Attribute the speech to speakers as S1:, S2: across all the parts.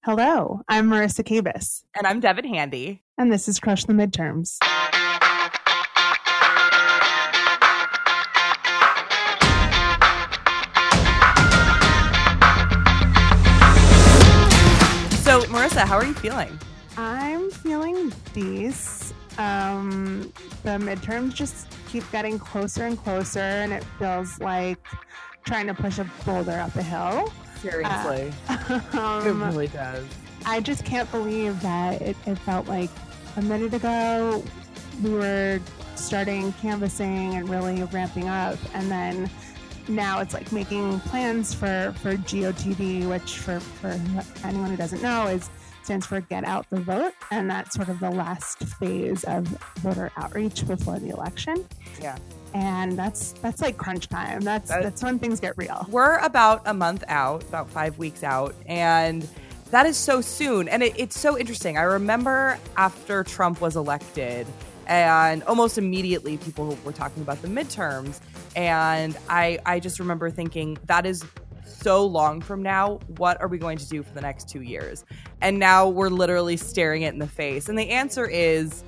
S1: Hello, I'm Marissa Kabis.
S2: And I'm Devin Handy.
S1: And this is Crush the Midterms.
S2: So, Marissa, how are you feeling?
S1: I'm feeling decent. The midterms just keep getting closer and closer, and it feels like trying to push a boulder up a hill.
S2: Seriously. It really does.
S1: I just can't believe that it felt like a minute ago we were starting canvassing and really ramping up, and then now it's like making plans for GOTV, which for anyone who doesn't know stands for Get Out the Vote, and that's sort of the last phase of voter outreach before the election.
S2: Yeah.
S1: And that's like crunch time. That's when things get real.
S2: We're about a month out, about 5 weeks out, and that is so soon. And it's so interesting. I remember after Trump was elected, and almost immediately people were talking about the midterms, and I just remember thinking, that is so long from now. What are we going to do for the next 2 years? And now we're literally staring it in the face. And the answer is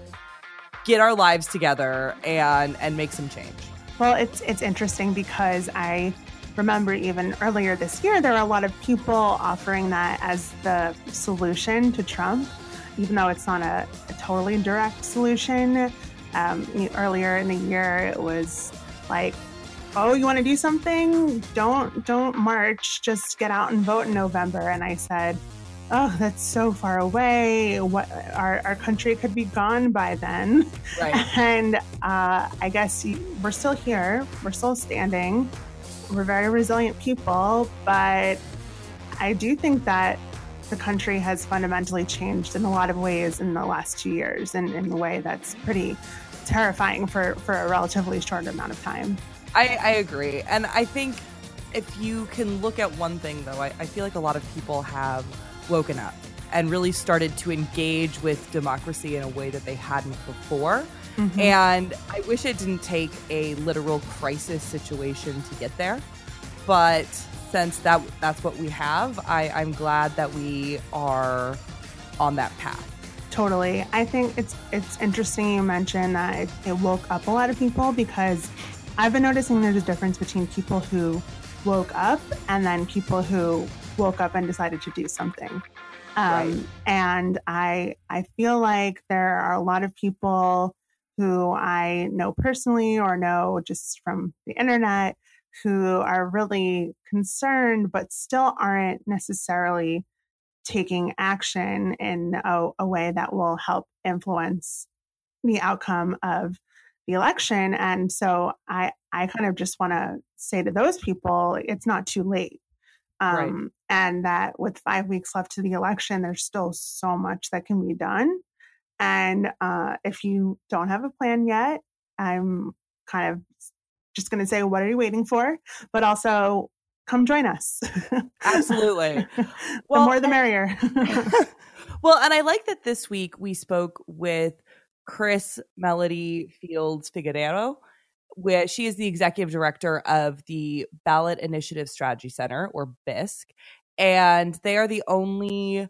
S2: get our lives together and make some change.
S1: Well, it's interesting because I remember even earlier this year, there were a lot of people offering that as the solution to Trump, even though it's not a totally direct solution. Earlier in the year, it was like, oh, you want to do something? Don't march, just get out and vote in November. And I said, oh, that's so far away. What our country could be gone by then.
S2: Right.
S1: And I guess we're still here. We're still standing. We're very resilient people. But I do think that the country has fundamentally changed in a lot of ways in the last 2 years, and in a way that's pretty terrifying for a relatively short amount of time.
S2: I agree. And I think if you can look at one thing, though, I feel like a lot of people have woken up and really started to engage with democracy in a way that they hadn't before. Mm-hmm. And I wish it didn't take a literal crisis situation to get there. But since that's what we have, I'm glad that we are on that path.
S1: Totally. I think it's interesting you mentioned that it woke up a lot of people, because I've been noticing there's a difference between people who woke up and then people who woke up and decided to do something.
S2: Right.
S1: And I feel like there are a lot of people who I know personally or know just from the internet who are really concerned, but still aren't necessarily taking action in a way that will help influence the outcome of the election. And so I kind of just want to say to those people, it's not too late.
S2: Right.
S1: And that with 5 weeks left to the election, there's still so much that can be done. And if you don't have a plan yet, I'm kind of just going to say, what are you waiting for? But also, come join us.
S2: Absolutely.
S1: The more the merrier.
S2: Well, and I like that this week we spoke with Chris Melody Fields Figueroa, where she is the executive director of the Ballot Initiative Strategy Center, or BISC, and they are the only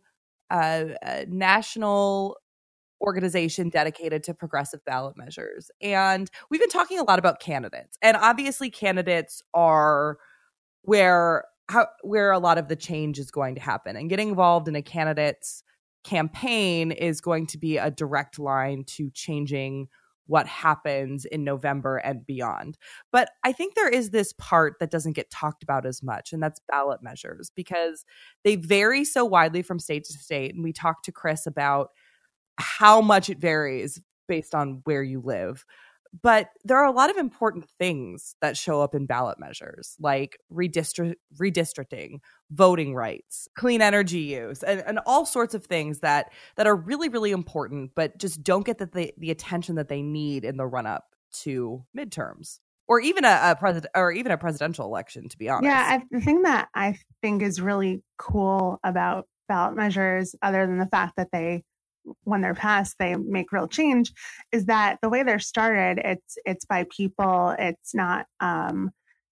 S2: national organization dedicated to progressive ballot measures. And we've been talking a lot about candidates, and obviously candidates are where a lot of the change is going to happen, and getting involved in a candidate's campaign is going to be a direct line to changing what happens in November and beyond. But I think there is this part that doesn't get talked about as much, and that's ballot measures, because they vary so widely from state to state. And we talked to Chris about how much it varies based on where you live. But there are a lot of important things that show up in ballot measures, like redistricting, voting rights, clean energy use, and all sorts of things that are really, really important, but just don't get the attention that they need in the run up to midterms, or even a presidential election, to be honest.
S1: Yeah, the thing that I think is really cool about ballot measures, other than the fact that when they're passed, they make real change, is that the way they're started, it's by people. It's not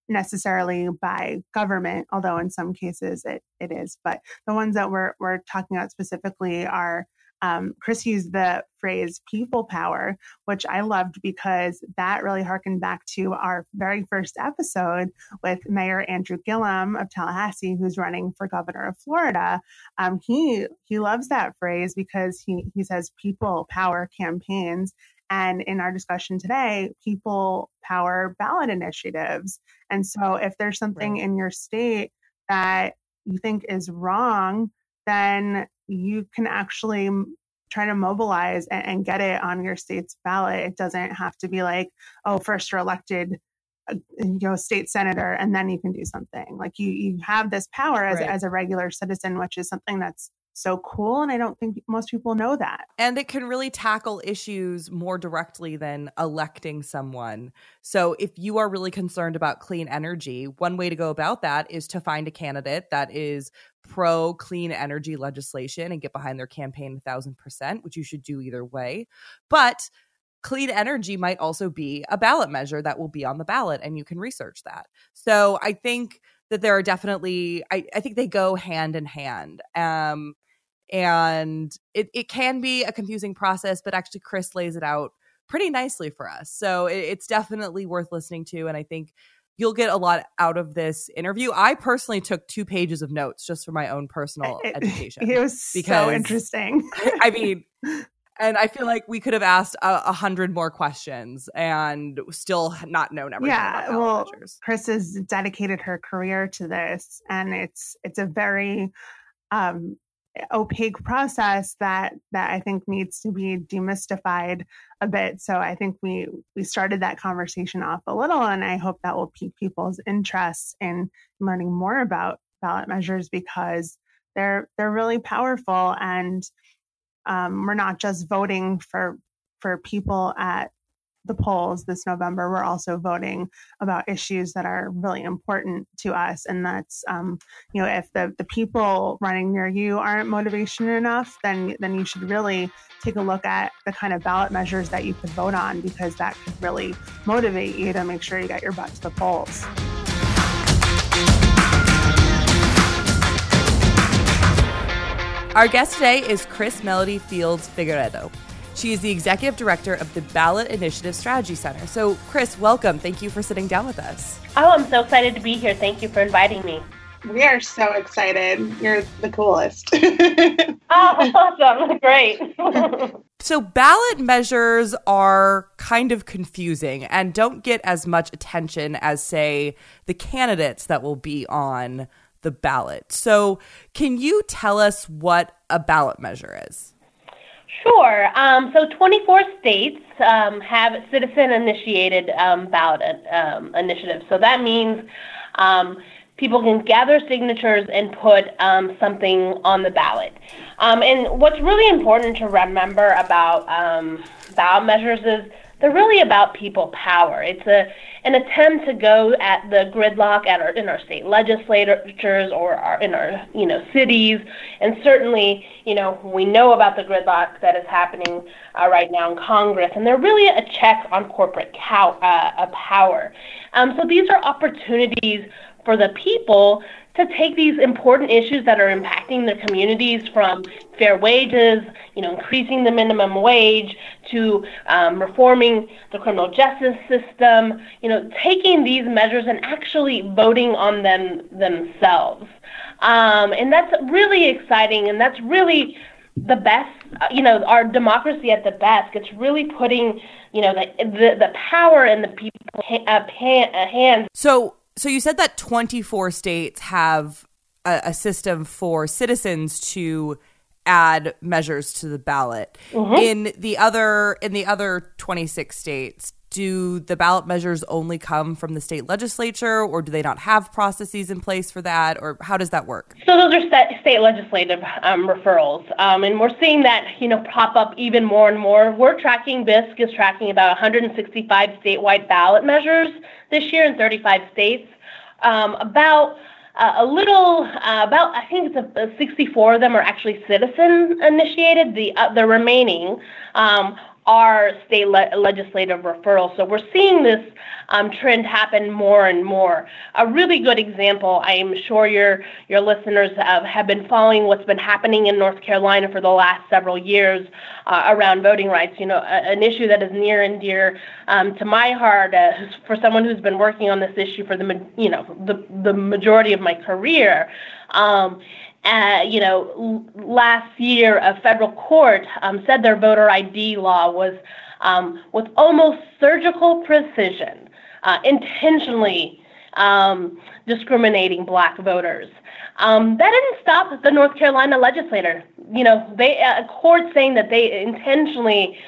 S1: necessarily by government, although in some cases it is. But the ones that we're talking about specifically are, Chris used the phrase people power, which I loved because that really harkened back to our very first episode with Mayor Andrew Gillum of Tallahassee, who's running for governor of Florida. He loves that phrase because he says people power campaigns. And in our discussion today, people power ballot initiatives. And so if there's something in your state that you think is wrong, then you can actually try to mobilize and get it on your state's ballot. It doesn't have to be like, oh, first you're elected, state senator, and then you can do something. Like you have this power as a regular citizen, which is something that's so cool. And I don't think most people know that.
S2: And it can really tackle issues more directly than electing someone. So if you are really concerned about clean energy, one way to go about that is to find a candidate that is pro clean energy legislation and get behind their campaign 1,000%, which you should do either way. But clean energy might also be a ballot measure that will be on the ballot, and you can research that. So I think that there are definitely, I think they go hand in hand. And it can be a confusing process, but actually Chris lays it out pretty nicely for us. So it's definitely worth listening to. And I think you'll get a lot out of this interview. I personally took 2 pages of notes just for my own personal education.
S1: It was so interesting.
S2: I mean, and I feel like we could have asked 100 more questions and still not known everything about ballot measures.
S1: Chris has dedicated her career to this, and it's a very opaque process that I think needs to be demystified a bit. So I think we started that conversation off a little, and I hope that will pique people's interest in learning more about ballot measures because they're really powerful, and we're not just voting for people at the polls this November. We're also voting about issues that are really important to us. And that's, if the people running near you aren't motivation enough, then you should really take a look at the kind of ballot measures that you could vote on, because that could really motivate you to make sure you get your butt to the polls.
S2: Our guest today is Chris Melody Fields Figueredo. She is the executive director of the Ballot Initiative Strategy Center. So, Chris, welcome. Thank you for sitting down with us.
S3: Oh, I'm so excited to be here. Thank you for inviting me.
S1: We are so excited. You're the coolest.
S3: Oh, awesome. Great.
S2: So ballot measures are kind of confusing and don't get as much attention as, say, the candidates that will be on the ballot. So can you tell us what a ballot measure is?
S3: Sure. So 24 states have citizen-initiated ballot initiatives. So that means people can gather signatures and put something on the ballot. And what's really important to remember about ballot measures is they're really about people power. It's an attempt to go at the gridlock in our state legislatures or in our cities, and certainly we know about the gridlock that is happening right now in Congress, and they're really a check on corporate power. So these are opportunities for the people to take these important issues that are impacting their communities, from fair wages, increasing the minimum wage, to reforming the criminal justice system, taking these measures and actually voting on them themselves. And that's really exciting, and that's really the best, our democracy at the best. It's really putting, the power in the people's hands.
S2: So you said that 24 states have a system for citizens to add measures to the ballot. Mm-hmm. In the other 26 states, do the ballot measures only come from the state legislature, or do they not have processes in place for that, or how does that work?
S3: So those are state legislative referrals, and we're seeing that pop up even more and more. BISC is tracking about 165 statewide ballot measures this year in 35 states. About I think it's 64 of them are actually citizen initiated. The remaining our state legislative referrals. So we're seeing this trend happen more and more. A really good example, I am sure your listeners have been following what's been happening in North Carolina for the last several years around voting rights. An issue that is near and dear to my heart for someone who's been working on this issue for the majority of my career. Last year, a federal court said their voter ID law was, with almost surgical precision, intentionally discriminating Black voters. That didn't stop the North Carolina legislator. A court saying that they intentionally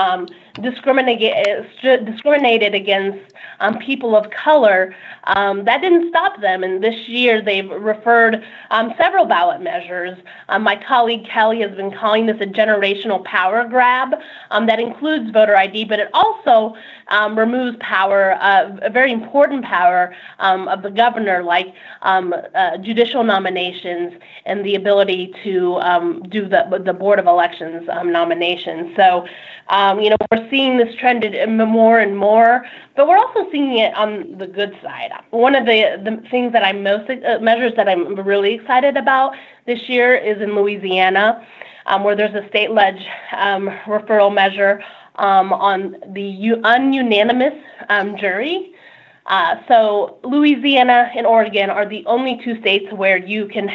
S3: discriminated against people of color. That didn't stop them, and this year they've referred several ballot measures. My colleague Kelly has been calling this a generational power grab that includes voter ID, but it also removes power, a very important power of the governor, like judicial nominations and the ability to do the Board of Elections nominations. So, we're seeing this trend more and more, but we're also seeing it on the good side. One of the things that measures that I'm really excited about this year is in Louisiana, where there's a state referral measure on the ununanimous jury. So Louisiana and Oregon are the only two states where you can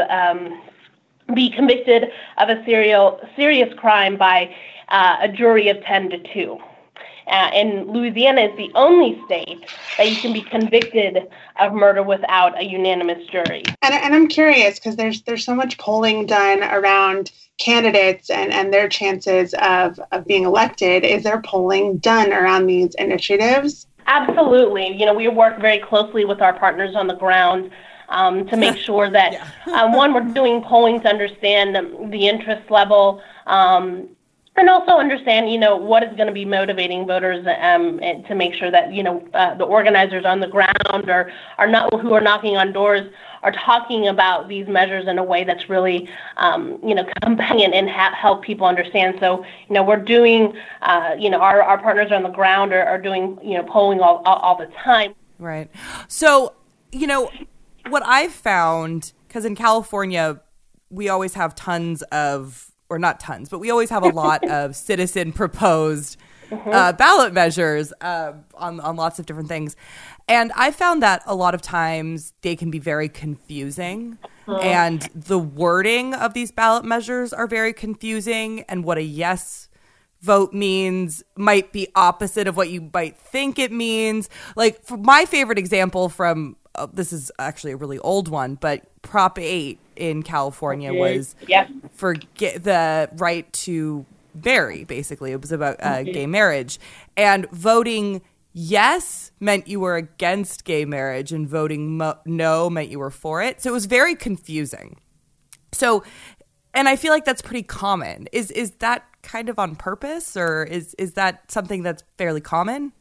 S3: be convicted of a serious crime by a jury of 10-2. And Louisiana is the only state that you can be convicted of murder without a unanimous jury.
S1: And I'm curious, because there's so much polling done around candidates and their chances of being elected. Is there polling done around these initiatives?
S3: Absolutely. We work very closely with our partners on the ground to make sure that, one, we're doing polling to understand the interest level, and also understand, what is going to be motivating voters to make sure that, the organizers on the ground who are knocking on doors are talking about these measures in a way that's really, compelling and help people understand. So, we're doing, our partners on the ground are doing, polling all the time.
S2: Right. So, what I've found, because in California, we always have or not tons, but we always have a lot of citizen proposed ballot measures on lots of different things. And I found that a lot of times they can be very confusing, and the wording of these ballot measures are very confusing, and what a yes vote means might be opposite of what you might think it means. Like, for my favorite example from this is actually a really old one, but Prop 8 in California was for the right to marry, basically. It was about gay marriage. And voting yes meant you were against gay marriage, and voting no meant you were for it. So it was very confusing. So, and I feel like that's pretty common. Is that kind of on purpose, or is that something that's fairly common?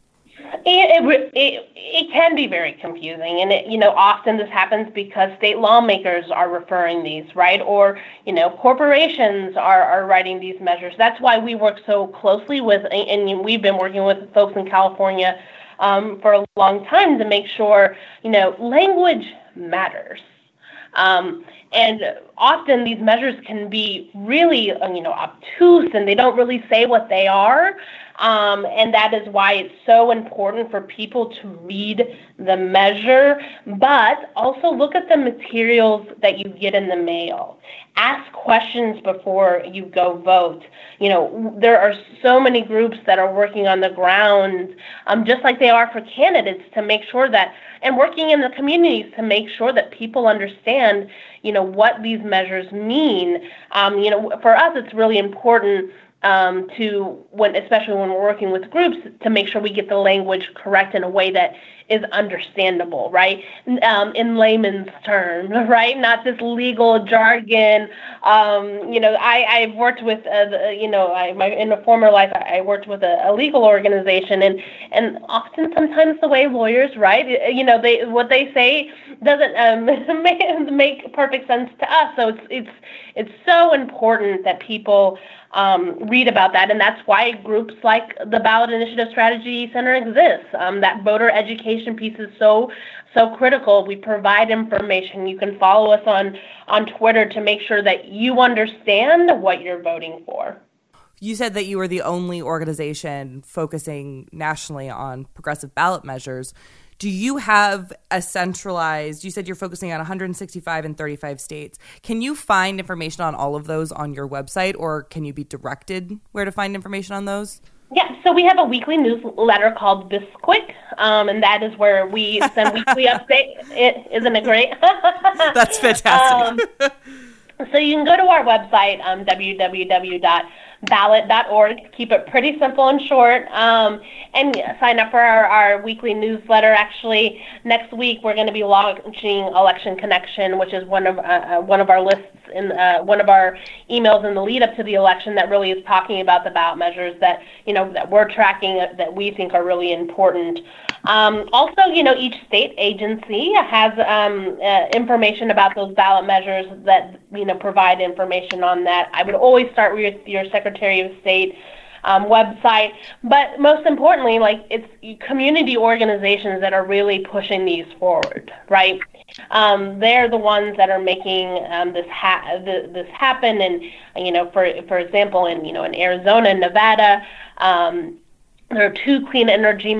S3: It can be very confusing, and often this happens because state lawmakers are referring these, right? Or corporations are writing these measures. That's why we work so closely with, and we've been working with folks in California for a long time to make sure language matters. And often these measures can be really, obtuse, and they don't really say what they are. And that is why it's so important for people to read the measure, but also look at the materials that you get in the mail. Ask questions before you go vote. There are so many groups that are working on the ground, just like they are for candidates, to make sure that, and working in the communities to make sure that people understand, what these measures mean. For us, it's really important especially when we're working with groups, to make sure we get the language correct in a way that is understandable, right? In layman's terms, right? Not this legal jargon. I've worked with, in a former life, I worked with a legal organization, and often sometimes the way lawyers write, what they say doesn't make perfect sense to us. So it's so important that people read about that, and that's why groups like the Ballot Initiative Strategy Center exists. That voter education piece is so critical. We provide information. You can follow us on Twitter to make sure that you understand what you're voting for.
S2: You said that you were the only organization focusing nationally on progressive ballot measures. Do you have a centralized, you said you're focusing on 165 and 35 states. Can you find information on all of those on your website, or can you be directed where to find information on those?
S3: Yeah, so we have a weekly newsletter called Bisquick, and that is where we send weekly updates. Isn't it great?
S2: That's fantastic.
S3: So you can go to our website, www.ballot.org. Keep it pretty simple and short, and sign up for our weekly newsletter. Actually, next week we're going to be launching Election Connection, which is one of our lists in one of our emails in the lead up to the election that really is talking about the ballot measures that that we're tracking that we think are really important. Also, each state agency has information about those ballot measures that provide information on that. I would always start with your Secretary of State website, but most importantly, it's community organizations that are really pushing these forward, right? They're the ones that are making this happen, and for example, in Arizona and Nevada. There are 2 clean energy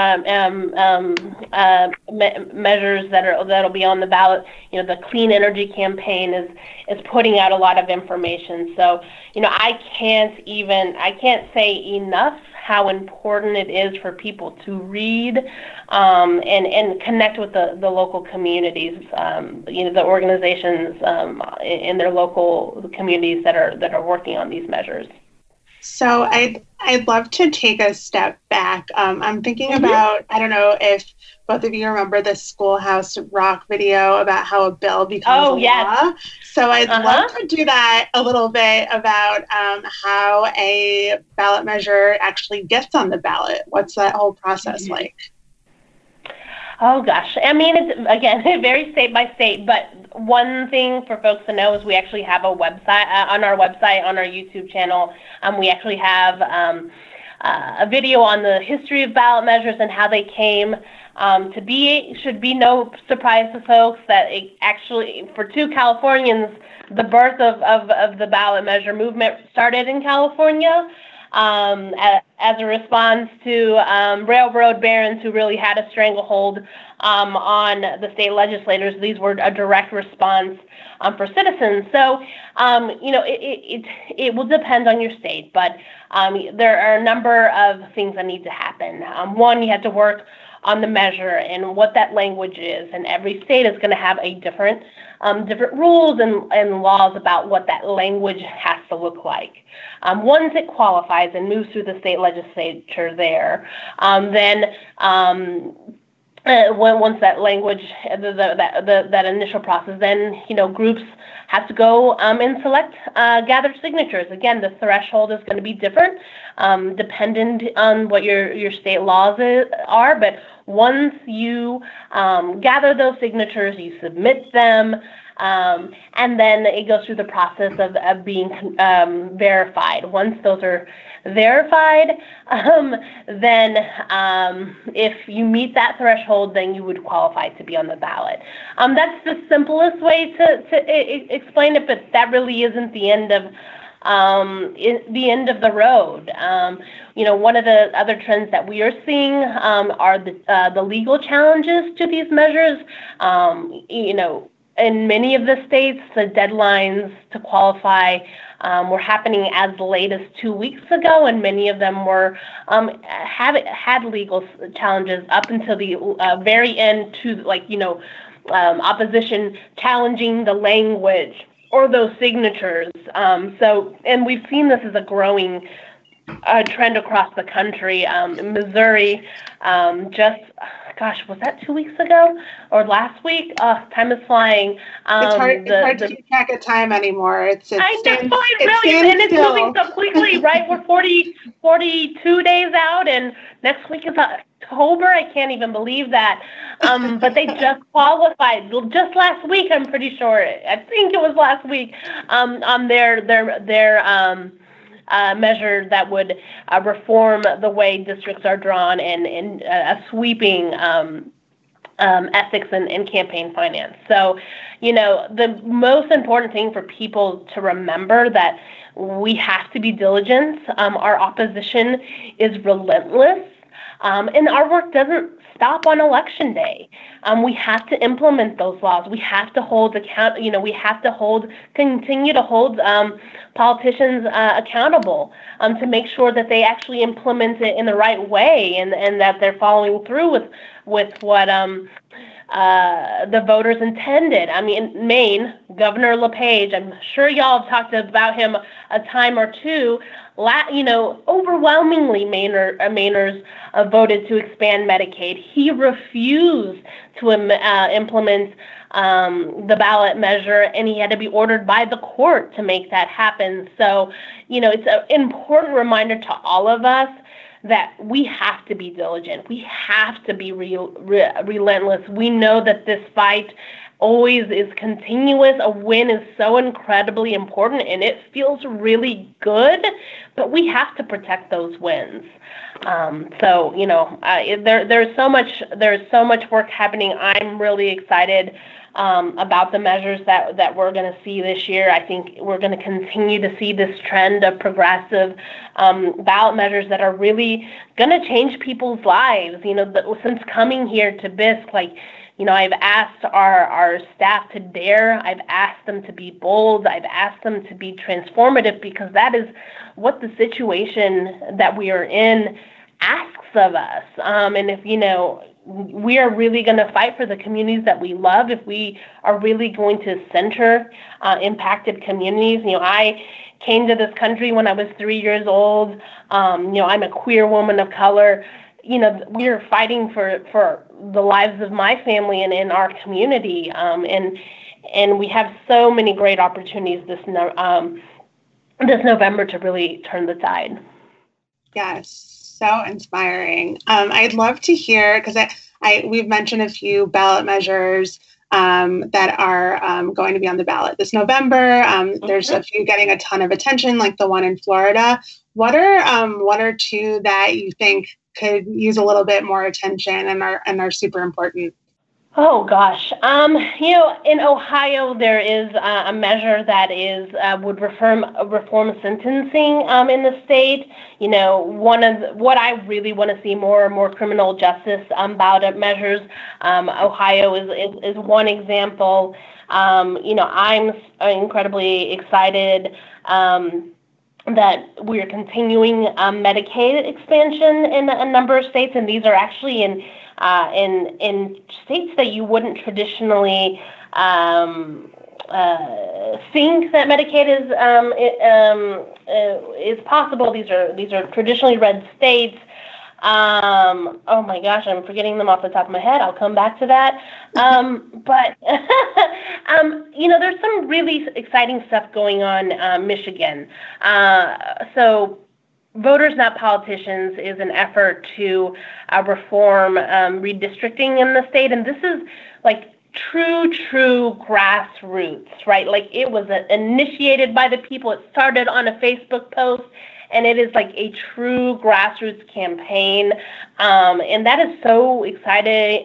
S3: measures that'll be on the ballot. The Clean Energy Campaign is putting out a lot of information. So, I can't say enough how important it is for people to read and connect with the local communities. The organizations in their local communities that are working on these measures.
S1: So I'd love to take a step back. I'm thinking about, I don't know if both of you remember the Schoolhouse Rock video about how a bill becomes a law. So I'd love to do that a little bit about how a ballot measure actually gets on the ballot. What's that whole process like?
S3: Oh, gosh. I mean, it's, again, very state by state, but one thing for folks to know is we actually have a website, on our website, on our YouTube channel. We actually have a video on the history of ballot measures and how they came to be. Should be no surprise to folks that it actually, for 2 Californians, the birth of the ballot measure movement started in California. As a response to railroad barons who really had a stranglehold on the state legislators. These were a direct response for citizens. So, it will depend on your state, but there are a number of things that need to happen. One, you have to work on the measure and what that language is, and every state is going to have a different rules and laws about what that language has to look like. Once it qualifies and moves through the state legislature there, then once that language, that initial process, then groups have to go and select gathered signatures. Again, the threshold is going to be different, dependent on what your state laws are. But once you gather those signatures, you submit them, and then it goes through the process of being verified. Once those are verified, then if you meet that threshold, then you would qualify to be on the ballot. That's the simplest way to explain it, but that really isn't the end of the road. One of the other trends that we are seeing are the legal challenges to these measures. In many of the states, the deadlines to qualify were happening as late as 2 weeks ago, and many of them were had legal challenges up until the very end to opposition challenging the language or those signatures. And we've seen this as a growing trend across the country. In Missouri, was that 2 weeks ago or last week? Time is flying.
S1: It's hard to keep track of time anymore. And
S3: it's moving so quickly, right? We're 42 days out, and next week is October. I can't even believe that. But they just qualified just last week. I'm pretty sure. I think it was last week. On their measure that would reform the way districts are drawn and sweeping ethics and campaign finance. So, the most important thing for people to remember that we have to be diligent. Our opposition is relentless, and our work doesn't stop on election day. We have to implement those laws. We have to hold continue to hold politicians accountable to make sure that they actually implement it in the right way and that they're following through with what the voters intended. I mean, in Maine, Governor LePage, I'm sure y'all have talked about him a time or two. Overwhelmingly, Mainers voted to expand Medicaid. He refused to implement the ballot measure, and he had to be ordered by the court to make that happen. So, it's an important reminder to all of us that we have to be diligent. We have to be relentless. We know that this fight always is continuous. A win is so incredibly important, and it feels really good, but we have to protect those wins. There's so much work happening. I'm really excited about the measures that we're going to see this year. I think we're going to continue to see this trend of progressive ballot measures that are really going to change people's lives. Since coming here to BISC, I've asked our staff to dare. I've asked them to be bold. I've asked them to be transformative, because that is what the situation that we are in asks of us. And if, we are really going to fight for the communities that we love, if we are really going to center impacted communities. I came to this country when I was 3 years old. I'm a queer woman of color. We're fighting for the lives of my family and in our community. And we have so many great opportunities this November to really turn the tide.
S1: Yes. So inspiring. I'd love to hear, because we've mentioned a few ballot measures that are going to be on the ballot this November. There's a few getting a ton of attention, like the one in Florida. What are one or two that you think could use a little bit more attention and are super important?
S3: Oh gosh, in Ohio there is a measure that would reform sentencing in the state. What I really want to see more criminal justice ballot measures. Ohio is one example. I'm incredibly excited that we're continuing Medicaid expansion in a number of states, and these are actually in states that you wouldn't traditionally think that Medicaid is possible. These are traditionally red states. Oh my gosh, I'm forgetting them off the top of my head. I'll come back to that. But there's some really exciting stuff going on Michigan. So Voters Not Politicians is an effort to reform redistricting in the state, and this is true grassroots, right? It was initiated by the people. It started on a Facebook post, and it is a true grassroots campaign, and that is so exciting,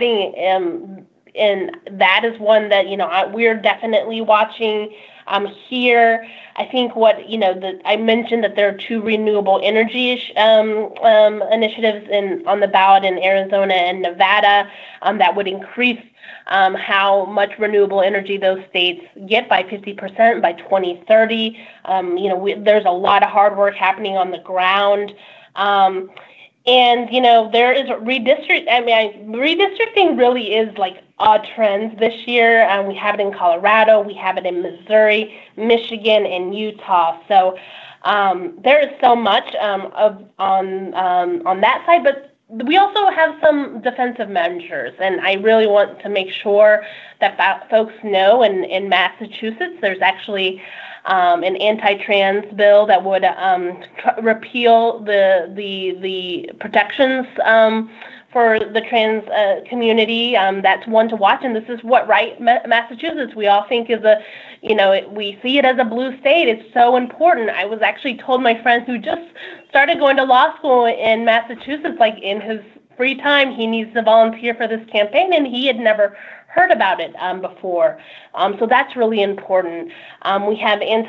S3: and that is one that we're definitely watching. Here, I think I mentioned that there are two renewable energy initiatives on the ballot in Arizona and Nevada that would increase how much renewable energy those states get by 50% by 2030. There's a lot of hard work happening on the ground. And, there is redistricting really is like a trend this year. We have it in Colorado, we have it in Missouri, Michigan, and Utah. So there is so much on that side, but we also have some defensive measures, and I really want to make sure that folks know in Massachusetts there's actually an anti-trans bill that would repeal the protections for the trans community. That's one to watch, and this is what Massachusetts we all think is we see it as a blue state. It's so important. I was actually told my friend who just started going to law school in Massachusetts, like in his free time, he needs to volunteer for this campaign, and he had never heard about it before. So that's really important. We have in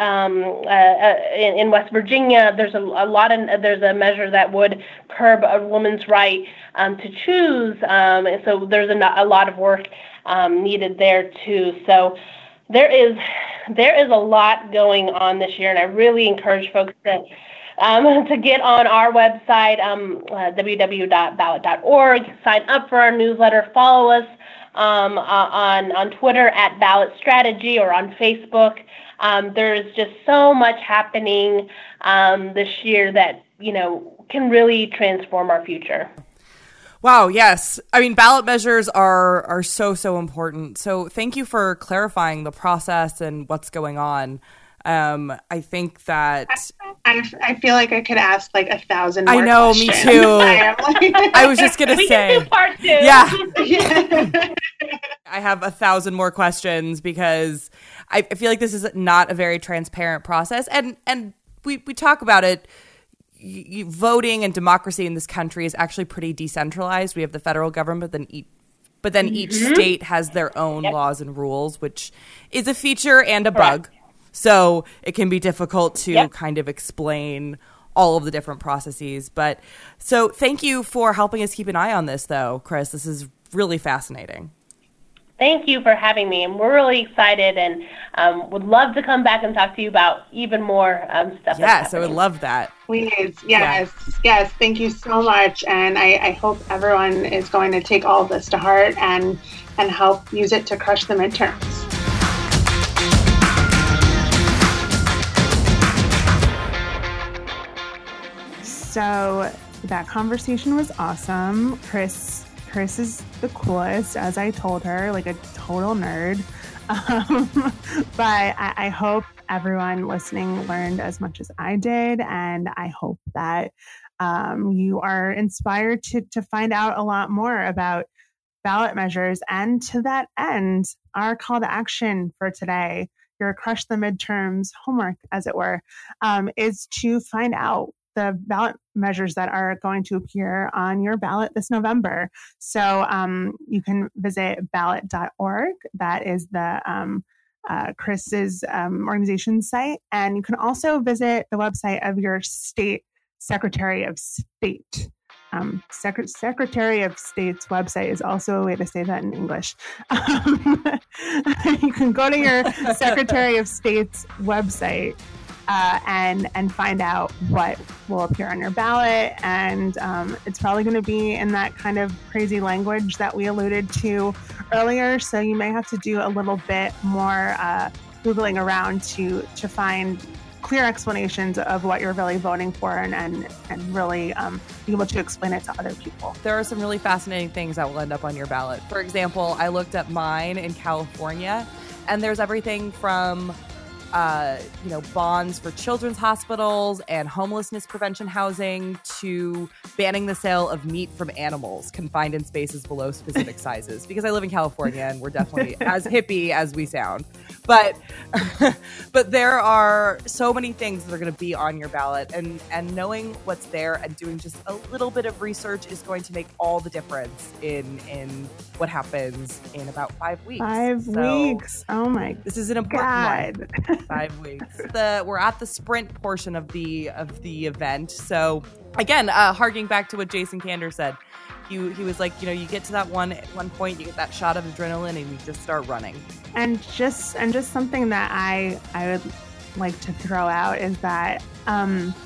S3: West Virginia, there's there's a measure that would curb a woman's right to choose. And so there's a lot of work needed there too. So there is a lot going on this year, and I really encourage folks to get on our website, www.ballot.org, sign up for our newsletter, follow us on Twitter at Ballot Strategy or on Facebook. There's just so much happening this year that, can really transform our future.
S2: Wow, yes. I mean, ballot measures are so important. So thank you for clarifying the process and what's going on. I think that
S1: I feel like I could ask like 1,000 more questions.
S2: Me too. I was just gonna say,
S3: we can do part 2.
S2: Yeah. I have 1,000 more questions because I feel like this is not a very transparent process, and we talk about it. Voting and democracy in this country is actually pretty decentralized. We have the federal government, but then each state has their own laws and rules, which is a feature and a bug. So it can be difficult to kind of explain all of the different processes. But so thank you for helping us keep an eye on this, though, Chris. This is really fascinating.
S3: Thank you for having me. And we're really excited and would love to come back and talk to you about even more stuff.
S2: Yes, I would love that.
S1: Please. Yes. Thank you so much. And I hope everyone is going to take all of this to heart and help use it to crush the midterms. So that conversation was awesome. Chris is the coolest, as I told her, like a total nerd. But I hope everyone listening learned as much as I did. And I hope that you are inspired to find out a lot more about ballot measures. And to that end, our call to action for today, your Crush the Midterms homework, as it were, is to find out the ballot measures that are going to appear on your ballot this November. So you can visit ballot.org. That is the Chris's organization site. And you can also visit the website of your state Secretary of State. Secretary of State's website is also a way to say that in English. You can go to your Secretary of State's website and find out what will appear on your ballot. And it's probably going to be in that kind of crazy language that we alluded to earlier. So you may have to do a little bit more Googling around to find clear explanations of what you're really voting for and really be able to explain it to other people.
S2: There are some really fascinating things that will end up on your ballot. For example, I looked at mine in California, and there's everything from bonds for children's hospitals and homelessness prevention housing to banning the sale of meat from animals confined in spaces below specific sizes. Because I live in California and we're definitely as hippie as we sound. But there are so many things that are going to be on your ballot, and knowing what's there and doing just a little bit of research is going to make all the difference in what happens in about 5 weeks.
S1: 5 weeks. Oh my!
S2: This is an important one. 5 weeks. We're at the sprint portion of the event. So again, harking back to what Jason Kander said, he was like, you get to that one point, you get that shot of adrenaline, and you just start running. And just something that I would like to throw out is that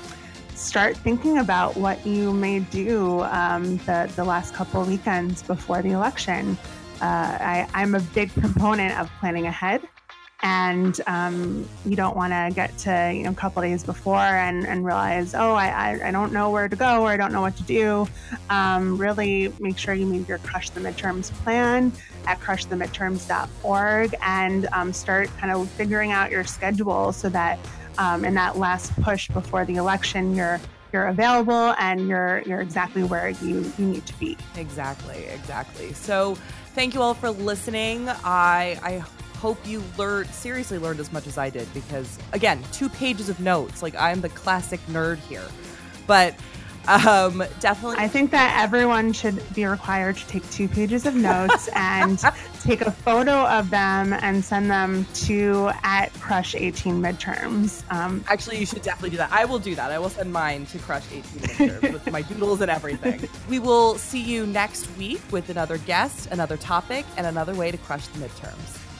S1: start thinking about what you may do the last couple of weekends before the election. I'm a big proponent of planning ahead. And you don't want to get to a couple days before and realize, I don't know where to go or I don't know what to do. Really make sure you meet your Crush the Midterms plan at crushthemidterms.org and start kind of figuring out your schedule so that in that last push before the election, you're available and you're exactly where you need to be.
S2: Exactly. So thank you all for listening. I hope you seriously learned as much as I did, because again, 2 pages of notes. Like, I'm the classic nerd here, but definitely.
S1: I think that everyone should be required to take 2 pages of notes and take a photo of them and send them to @Crush18Midterms.
S2: Actually, you should definitely do that. I will do that. I will send mine to Crush18Midterms with my doodles and everything. We will see you next week with another guest, another topic, and another way to crush the midterms.